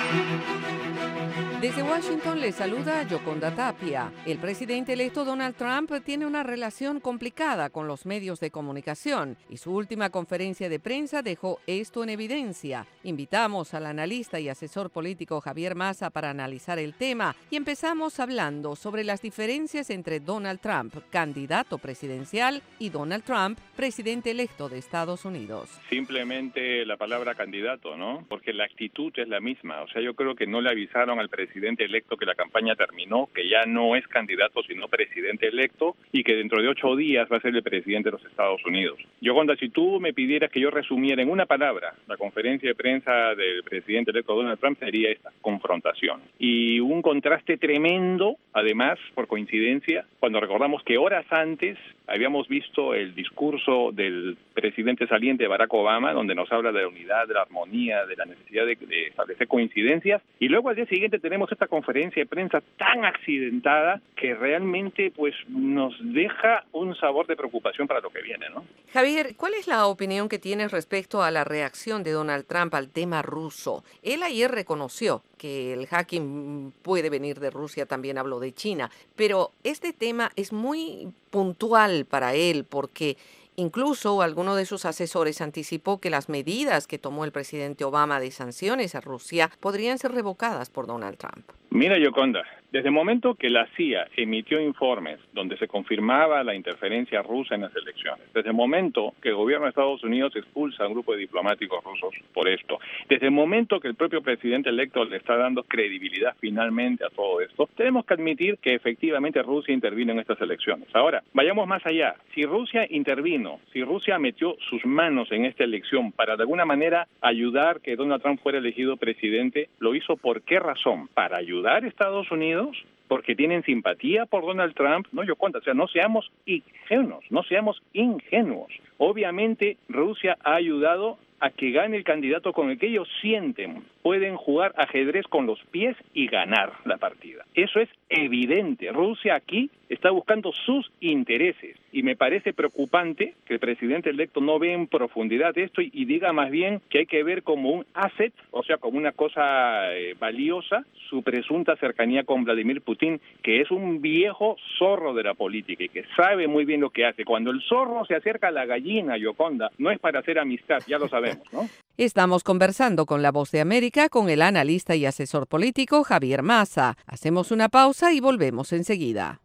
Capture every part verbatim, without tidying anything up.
Desde Washington le saluda Yoconda Tapia. El presidente electo Donald Trump tiene una relación complicada con los medios de comunicación y su última conferencia de prensa dejó esto en evidencia. Invitamos al analista y asesor político Javier Massa para analizar el tema y empezamos hablando sobre las diferencias entre Donald Trump, candidato presidencial, y Donald Trump, presidente electo de Estados Unidos. Simplemente la palabra candidato, ¿no? Porque la actitud es la misma. O sea, yo creo que no le avisaron al presidente presidente electo que la campaña terminó, que ya no es candidato sino presidente electo y que dentro de ocho días va a ser el presidente de los Estados Unidos. Yoconda, si tú me pidieras que yo resumiera en una palabra la conferencia de prensa del presidente electo Donald Trump, sería esta: confrontación. Y un contraste tremendo, además, por coincidencia, cuando recordamos que horas antes habíamos visto el discurso del presidente saliente Barack Obama, donde nos habla de la unidad, de la armonía, de la necesidad de, de establecer coincidencias, y luego al día siguiente tenemos esta conferencia de prensa tan accidentada que realmente pues nos deja un sabor de preocupación para lo que viene, ¿no? Javier, ¿cuál es la opinión que tienes respecto a la reacción de Donald Trump al tema ruso? Él ayer reconoció que el hacking puede venir de Rusia, también habló de China, pero este tema es muy puntual para él porque incluso alguno de sus asesores anticipó que las medidas que tomó el presidente Obama de sanciones a Rusia podrían ser revocadas por Donald Trump. Mira, Yoconda, desde el momento que la C I A emitió informes donde se confirmaba la interferencia rusa en las elecciones, desde el momento que el gobierno de Estados Unidos expulsa a un grupo de diplomáticos rusos por esto, desde el momento que el propio presidente electo le está dando credibilidad finalmente a todo esto, tenemos que admitir que efectivamente Rusia intervino en estas elecciones. Ahora, vayamos más allá. Si Rusia intervino, si Rusia metió sus manos en esta elección para de alguna manera ayudar que Donald Trump fuera elegido presidente, ¿lo hizo por qué razón? ¿Para ayudar a Estados Unidos? ¿Porque tienen simpatía por Donald Trump? No, yo cuento, o sea, no seamos ingenuos, no seamos ingenuos. Obviamente Rusia ha ayudado a que gane el candidato con el que ellos sienten pueden jugar ajedrez con los pies y ganar la partida. Eso es evidente. Rusia aquí está buscando sus intereses y me parece preocupante que el presidente electo no ve en profundidad esto y, y diga más bien que hay que ver como un asset, o sea, como una cosa eh, valiosa, su presunta cercanía con Vladimir Putin, que es un viejo zorro de la política y que sabe muy bien lo que hace. Cuando el zorro se acerca a la gallina, Yoconda, no es para hacer amistad, ya lo sabemos, ¿no? Estamos conversando con La Voz de América con el analista y asesor político Javier Massa. Hacemos una pausa y volvemos enseguida.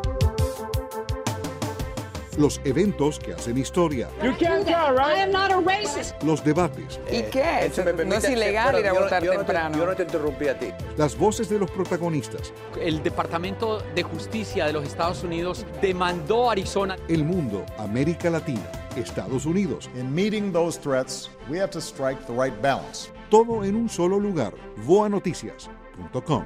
Los eventos que hacen historia. You can't tell, right? I am not a racist. Los debates. ¿Y qué? Me no es ilegal ir a votar yo no temprano. Te, yo no te interrumpí a ti. Las voces de los protagonistas. El Departamento de Justicia de los Estados Unidos demandó a Arizona. El mundo, América Latina, Estados Unidos. In meeting those threats, we have to strike the right balance. Todo en un solo lugar. voa noticias punto com.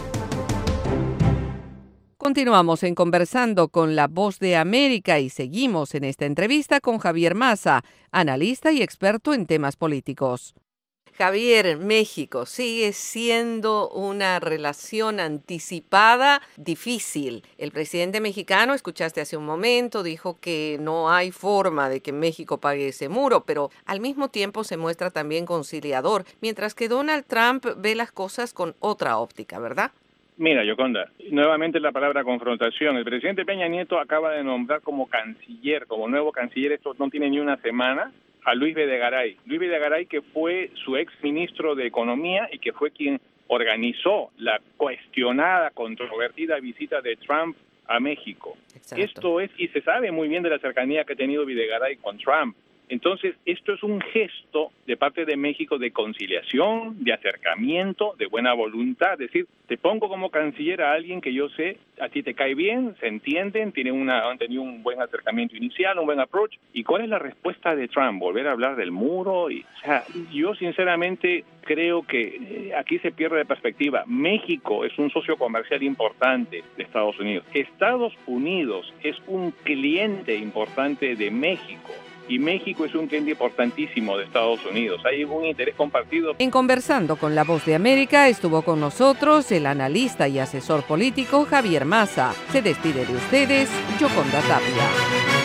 Continuamos en Conversando con La Voz de América y seguimos en esta entrevista con Javier Massa, analista y experto en temas políticos. Javier, México sigue siendo una relación anticipada difícil. El presidente mexicano, escuchaste hace un momento, dijo que no hay forma de que México pague ese muro, pero al mismo tiempo se muestra también conciliador, mientras que Donald Trump ve las cosas con otra óptica, ¿verdad? Mira, Yoconda, nuevamente la palabra confrontación. El presidente Peña Nieto acaba de nombrar como canciller, como nuevo canciller, esto no tiene ni una semana, a Luis Videgaray. Luis Videgaray, que fue su ex ministro de Economía y que fue quien organizó la cuestionada, controvertida visita de Trump a México. Exacto. Esto es, y se sabe muy bien de la cercanía que ha tenido Videgaray con Trump. Entonces, esto es un gesto de parte de México de conciliación, de acercamiento, de buena voluntad. Es decir, te pongo como canciller a alguien que yo sé, a ti te cae bien, se entienden, tienen una, han tenido un buen acercamiento inicial, un buen approach. ¿Y cuál es la respuesta de Trump? ¿Volver a hablar del muro? Y, o sea, yo sinceramente creo que eh, aquí se pierde de perspectiva. México es un socio comercial importante de Estados Unidos. Estados Unidos es un cliente importante de México. Y México es un cliente importantísimo de Estados Unidos. Hay un interés compartido. En Conversando con La Voz de América estuvo con nosotros el analista y asesor político Javier Massa. Se despide de ustedes, Yoconda Tapia.